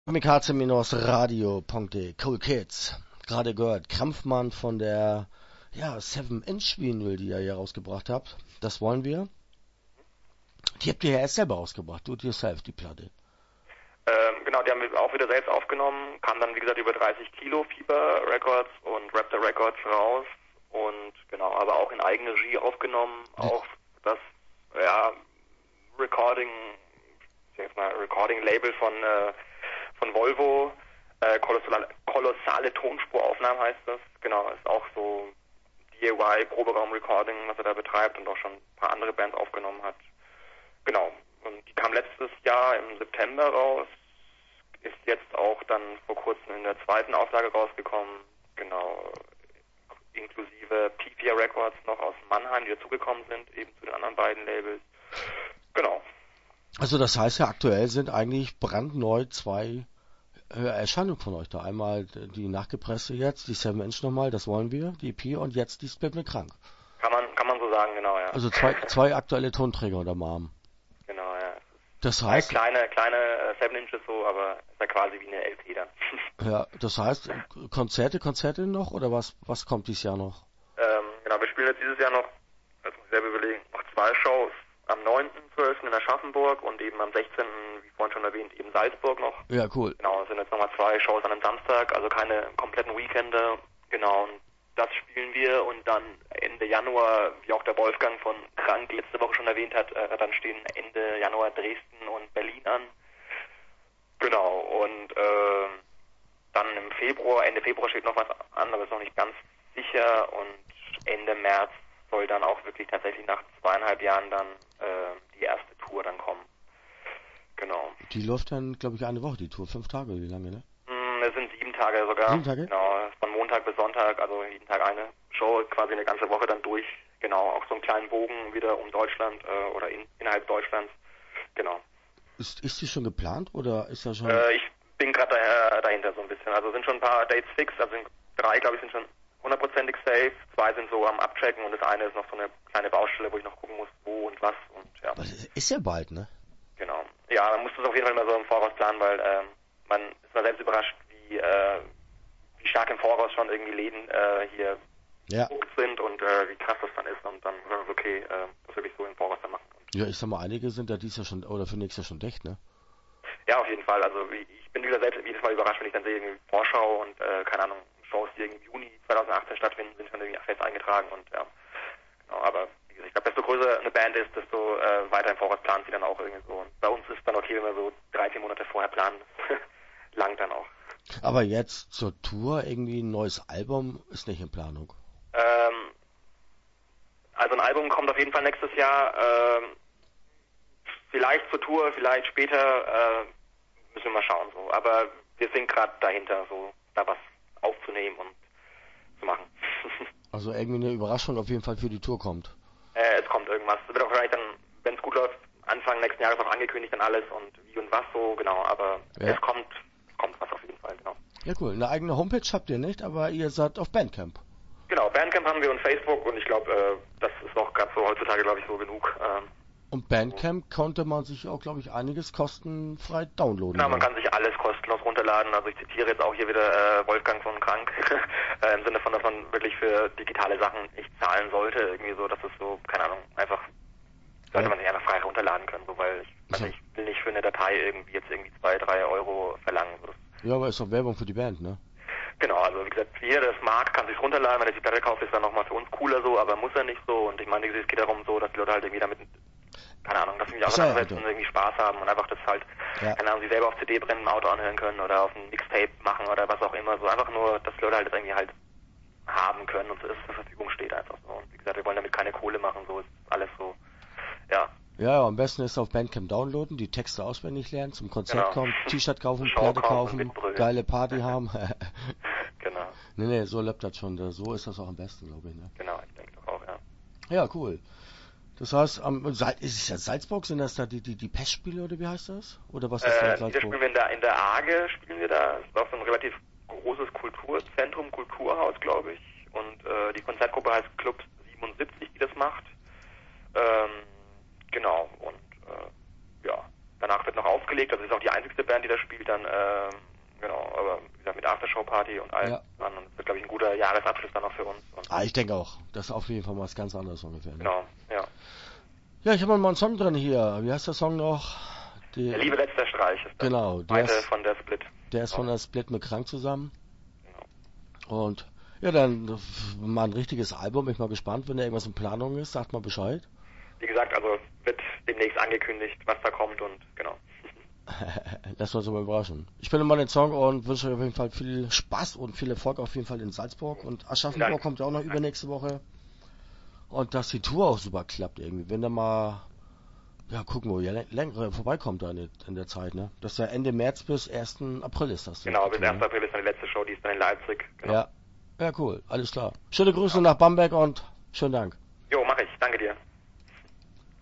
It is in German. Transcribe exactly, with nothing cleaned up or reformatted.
kamikaze-radio punkt de, Cool Kids. Gerade gehört, Krampfmann von der ja, seven inch Vinyl, die ihr hier rausgebracht habt. Das wollen wir. Die habt ihr ja erst selber rausgebracht, do it yourself, die Platte. Ähm, genau, die haben wir auch wieder selbst aufgenommen, kam dann wie gesagt über dreißig Kilo Fieber Records und Raptor Records raus und genau, aber auch in Eigenregie aufgenommen, auch das ja Recording, ich sag jetzt mal Recording Label von äh, von Volvo, äh, kolossale, kolossale Tonspuraufnahmen heißt das, genau, ist auch so D I Y Proberaum Recording, was er da betreibt und auch schon ein paar andere Bands aufgenommen hat. Genau. Und die kam letztes Jahr im September raus, ist jetzt auch dann vor kurzem in der zweiten Auflage rausgekommen, genau, inklusive P vier Records noch aus Mannheim, die dazugekommen sind, eben zu den anderen beiden Labels. Genau. Also das heißt ja, aktuell sind eigentlich brandneu zwei äh, Erscheinungen von euch da. Einmal die nachgepresste jetzt, die seven inch nochmal, das wollen wir, die E P und jetzt die Split mit Krank. Kann man, kann man so sagen, genau, ja. Also zwei, zwei aktuelle Tonträger unterm Arm. Genau, ja. Das heißt... Kleine, kleine äh, seven inches so, aber ist ja quasi wie eine L P dann. Ja, das heißt, Konzerte, Konzerte noch oder was, was kommt dieses Jahr noch? Ähm, genau, wir spielen jetzt dieses Jahr noch, das muss ich selber überlegen, noch zwei Shows. Am neunten zwölften in Aschaffenburg und eben am sechzehnten wie vorhin schon erwähnt, eben Salzburg noch. Ja, cool. Genau, es sind jetzt nochmal zwei Shows an einem Samstag, also keine kompletten Weekende. Genau, und das spielen wir und dann Ende Januar, wie auch der Wolfgang von Krank letzte Woche schon erwähnt hat, äh, dann stehen Ende Januar Dresden und Berlin an. Genau, und äh, dann im Februar, Ende Februar steht noch was anderes, noch nicht ganz sicher und Ende März soll dann auch wirklich tatsächlich nach zweieinhalb Jahren dann äh, die erste Tour dann kommen. Genau. Die läuft dann, glaube ich, eine Woche, die Tour. Fünf Tage, wie lange, ne? Mm, es sind sieben Tage sogar. Sieben Tage? Genau, von Montag bis Sonntag, also jeden Tag eine Show, quasi eine ganze Woche dann durch. Genau, auch so einen kleinen Bogen wieder um Deutschland äh, oder in, innerhalb Deutschlands. Genau. Ist, ist die schon geplant oder ist das schon... Äh, ich bin gerade da, dahinter so ein bisschen. Also sind schon ein paar Dates fix, also sind drei, glaube ich, sind schon hundertprozentig safe, zwei sind so am Abchecken und das eine ist noch so eine kleine Baustelle, wo ich noch gucken muss, wo und was und ja. Aber das ist ja bald, ne? Genau. Ja, man muss das auf jeden Fall immer so im Voraus planen, weil ähm, man ist mal selbst überrascht, wie, äh, wie stark im Voraus schon irgendwie Läden äh, hier ja. sind und äh, wie krass das dann ist und dann ist es okay, äh, das wirklich so im Voraus dann machen. Und ja, ich sag mal, einige sind ja dieses Jahr schon, oder für nächstes Jahr schon dicht, ne? Ja, auf jeden Fall. Also ich bin wieder selbst jedes Mal überrascht, wenn ich dann sehe, irgendwie Vorschau und äh, keine Ahnung, Shows, die irgendwie im Juni zweitausendachtzehn stattfinden, sind schon irgendwie fest eingetragen und ja, genau, aber wie gesagt, ich glaube, desto größer eine Band ist, desto äh, weiter im Voraus plant sie dann auch irgendwie so. Und bei uns ist dann okay, wenn wir so drei, vier Monate vorher planen, lang dann auch. Aber jetzt zur Tour irgendwie ein neues Album ist nicht in Planung? Ähm, also ein Album kommt auf jeden Fall nächstes Jahr, ähm, vielleicht zur Tour, vielleicht später, äh, müssen wir mal schauen so. Aber wir sind gerade dahinter, so da was aufzunehmen und zu machen. Also irgendwie eine Überraschung auf jeden Fall für die Tour kommt. Äh, es kommt irgendwas. Es wird auch vielleicht dann, wenn es gut läuft, Anfang nächsten Jahres auch angekündigt dann alles und wie und was so, genau. Aber ja. es kommt, kommt was auf jeden Fall, genau. Ja cool. Eine eigene Homepage habt ihr nicht, aber ihr seid auf Bandcamp. Genau, Bandcamp haben wir und Facebook und ich glaube, äh, das ist auch gerade so heutzutage, glaube ich, so genug. Ähm, Und Bandcamp konnte man sich auch, glaube ich, einiges kostenfrei downloaden. Genau, man kann sich alles kostenlos runterladen. Also ich zitiere jetzt auch hier wieder äh, Wolfgang von Krank, äh, im Sinne von, dass man wirklich für digitale Sachen nicht zahlen sollte. Irgendwie so, dass es so, keine Ahnung, einfach, sollte ja. man sich einfach frei runterladen können. So, weil ich, also ich will nicht für eine Datei irgendwie jetzt irgendwie zwei, drei Euro verlangen. So, ja, aber ist doch Werbung für die Band, ne? Genau, also wie gesagt, jeder, der das mag, kann sich runterladen. Wenn er die Platte kauft, ist dann nochmal für uns cooler so, aber muss er nicht so. Und ich meine, es geht darum so, dass die Leute halt irgendwie damit, keine Ahnung, dass sie mich auseinandersetzen und irgendwie Spaß haben und einfach das halt, ja. keine Ahnung, sie selber auf C D brennen, im Auto anhören können oder auf ein Mixtape machen oder was auch immer. So einfach nur, dass die Leute halt das irgendwie halt haben können und es zur Verfügung steht einfach so. Und wie gesagt, wir wollen damit keine Kohle machen, so ist alles so, ja. Ja, am besten ist auf Bandcamp downloaden, die Texte auswendig lernen, zum Konzert genau. kommen, T-Shirt kaufen, Platte kaufen, geile Party haben. Genau. Nee, nee, so läuft das schon. So ist das auch am besten, glaube ich. Ne? Genau, ich denke doch auch, ja. Ja, cool. Das heißt, am ist es ja Salzburg, sind das da die, die, die Pestspiele oder wie heißt das? Oder was ist äh, da in Salzburg? Spielen wir in der, in der Arge, spielen wir da. Das ist auch so ein relativ großes Kulturzentrum, Kulturhaus, glaube ich. Und äh, die Konzertgruppe heißt Club siebenundsiebzig, die das macht. Ähm, genau, und äh, ja, danach wird noch aufgelegt. aufgelegt, also ist auch die einzigste Band, die da spielt, dann, äh, genau, aber wie gesagt, mit Aftershow-Party und allem. Ja. Dann, und das wird, glaube ich, ein guter Jahresabschluss dann noch für uns. Und Ah, ich denke auch. Das ist auf jeden Fall was ganz anderes ungefähr. Ne? genau, ja. Ja, ich habe mal einen Song drin hier. Wie heißt der Song noch? Die, Der Liebe letzter Streich ist das. Genau, der Zweite ist, von der Split. der ist von Genau. der Split mit Krank zusammen. Genau. Und ja, dann mal ein richtiges Album. Bin ich mal gespannt, wenn da irgendwas in Planung ist. Sagt mal Bescheid. Wie gesagt, also wird demnächst angekündigt, was da kommt und genau. Lass uns mal überraschen. Ich spiele mal den Song und wünsche euch auf jeden Fall viel Spaß und viel Erfolg auf jeden Fall in Salzburg. Und Aschaffenburg Danke. kommt ja auch noch übernächste Woche. Und dass die Tour auch super klappt irgendwie. Wenn da mal, ja, gucken wir, ja, länger vorbeikommt da in, in der Zeit, ne? Das ist ja Ende März bis ersten April ist das. Genau, bis Tour, ersten April ist dann die letzte Show, die ist dann in Leipzig. Genau. Ja. Ja, cool. Alles klar. Schöne Grüße nach Bamberg und schönen Dank. Jo, mach ich. Danke dir.